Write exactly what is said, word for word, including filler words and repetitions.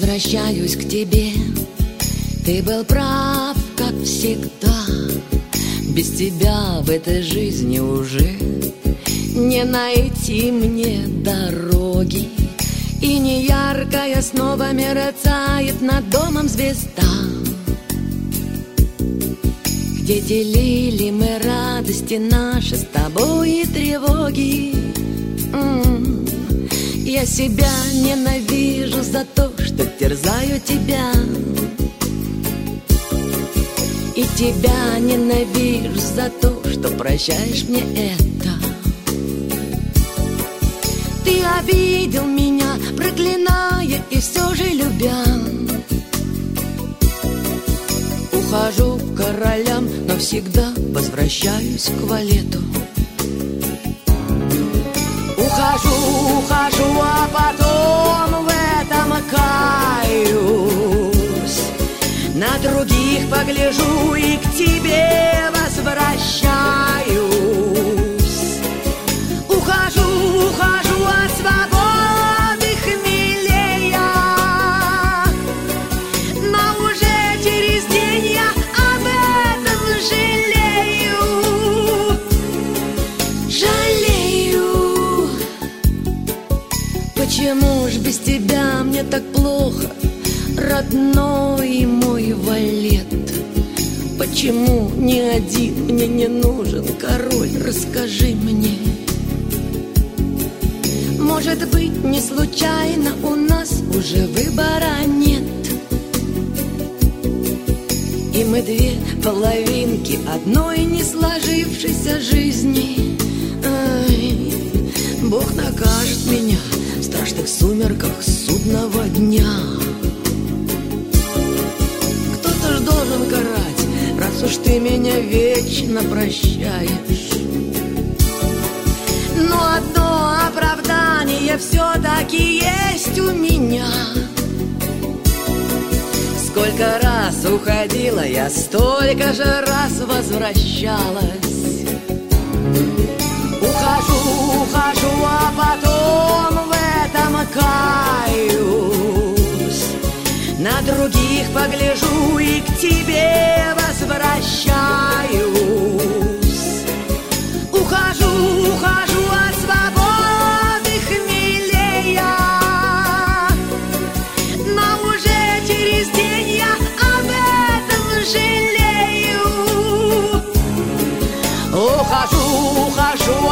возвращаюсь к тебе. Ты был прав, как всегда. Без тебя в этой жизни уже не найти мне дороги. И неяркая снова мерцает над домом звезда, где делили мы радости наши с тобой и тревоги. М-м-м. Я себя ненавижу за то, что терзаю тебя, и тебя ненавижу за то, что прощаешь мне это. Ты обидел меня, проклиная и все же любя. Ухожу к королям, но всегда возвращаюсь к валету. Ухожу, ухожу, а потом в этом каюсь. На других погляжу и к тебе возвращаюсь. Ухожу, ухожу от свободы хмелея, но уже через день я об этом жалею. Жалею. Почему ж без тебя мне так плохо, родной мой валет? Почему ни один мне не нужен король, расскажи мне. Может быть, не случайно у нас уже выбора нет, и мы две половинки одной не сложившейся жизни. Ай, Бог накажет меня в страшных сумерках судного дня. Кто-то ж должен карать, раз уж ты меня вечно прощаешь. Но одно оправдание все-таки есть у меня. Сколько раз уходила я, столько же раз возвращалась. Ухожу, ухожу, а потом в этом каюсь. На других погляжу и к тебе возвращаюсь. Ухожу, ухожу от свободы хмелея, но уже через день я об этом жалею. Ухожу, ухожу